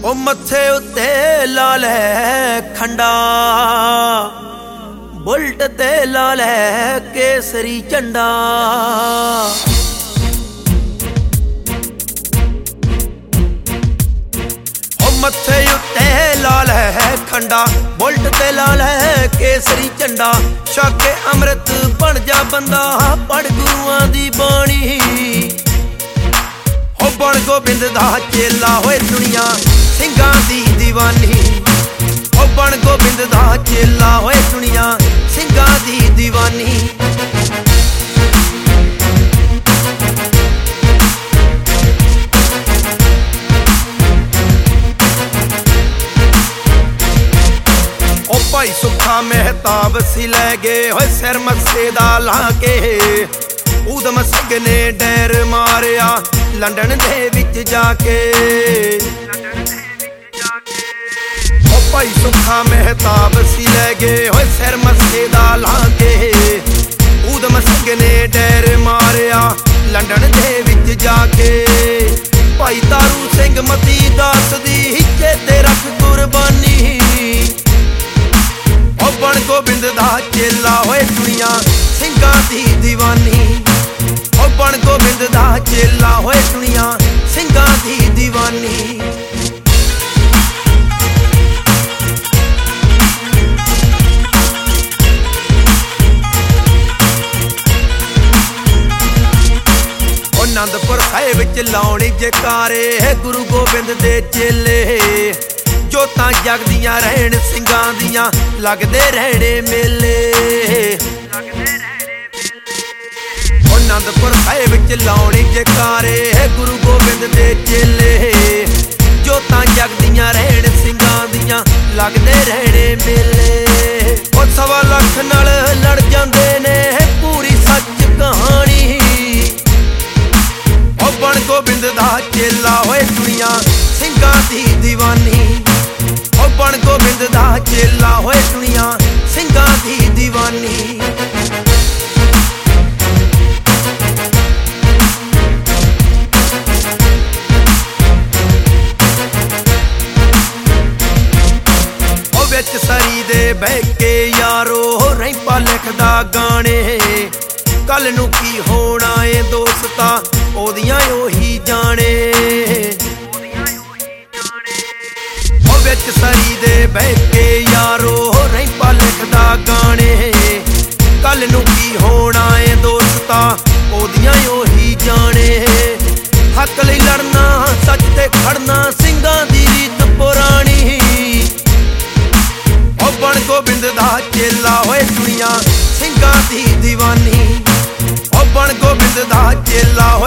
ओ मत्थे उत्ते ला लै खंडा, बुलट ते ला लै केसरी झंडा। ओ मत्थे उत्ते ला लै खंडा, बुलट ते ला लै केसरी झंडा। छक अमृत बन जा बंदा, पढ़ गुरुआं दी बाणी। हो बन गोबिंद दा चेला होए दुनिया ਸਿੰਘਾਂ ਦੀ दीवानी। ओ बन गोबिंद दा चेला होए दुनिया ਸਿੰਘਾਂ ਦੀ दीवानी। ओ भाई सुखा मेहताब सी लै गए होए सिर मस्से दा ला के। ऊधम सिंह ने डैर मारिया लंडन दे विच जाके। भाई सुखा मेहताब सी लै गए होए सिर मस्से दा ला के। ऊधम सिंह ने डैर मारिया लंडन दे विच जाके। भाई तारू सिंह मती दास दी चेते रख कुर्बानी। ओ बन गोबिंद दा चेला होए दुनिया ਸਿੰਘਾਂ दी दीवानी। ओ बन गोबिंद दा चेला होए दुनिया ਸਿੰਘਾਂ दी दीवानी। आनंदपुर साहिब च लाउणी जयकारे गुरु गोबिंद दे चेले। जोतां जगदियां रहण ਸਿੰਘਾਂ दियां लगदे रहणे मेले। आनंदपुर साहिब च लाउणी जयकारे गुरु गोबिंद दे चेले। जोतां जगदियां रहण ਸਿੰਘਾਂ दियां लगदे रहणे मेले। ओ 1.25 ਲੱਖ नाल लड़ जांदे ने पूरी सच कहानी। बन गोबिंद दा चेला होए दुनिया ਸਿੰਘਾਂ दी दीवानी। ओ बन गोबिंद दा चेला होए दुनिया ਸਿੰਘਾਂ दी दीवानी। ओ विच सरी दे बह के यारो रैंपा लिखदा गाने। कल नूं की होना ए दोस्ता ओदियां ओही जाने। ओ विच सरी दे बह के यारो रैंपा लिखदा गाने। कल नूं की होना ए दोस्ता ओदियां ओही जाने। हक लई लड़ना सच ते खड़ना ਸਿੰਘਾਂ दी रीत पुरानी। ओ बन गोबिंद दा चेला होए दुनिया ਸਿੰਘਾਂ दी दीवानी। ओ बन गोबिंद दा चेला होए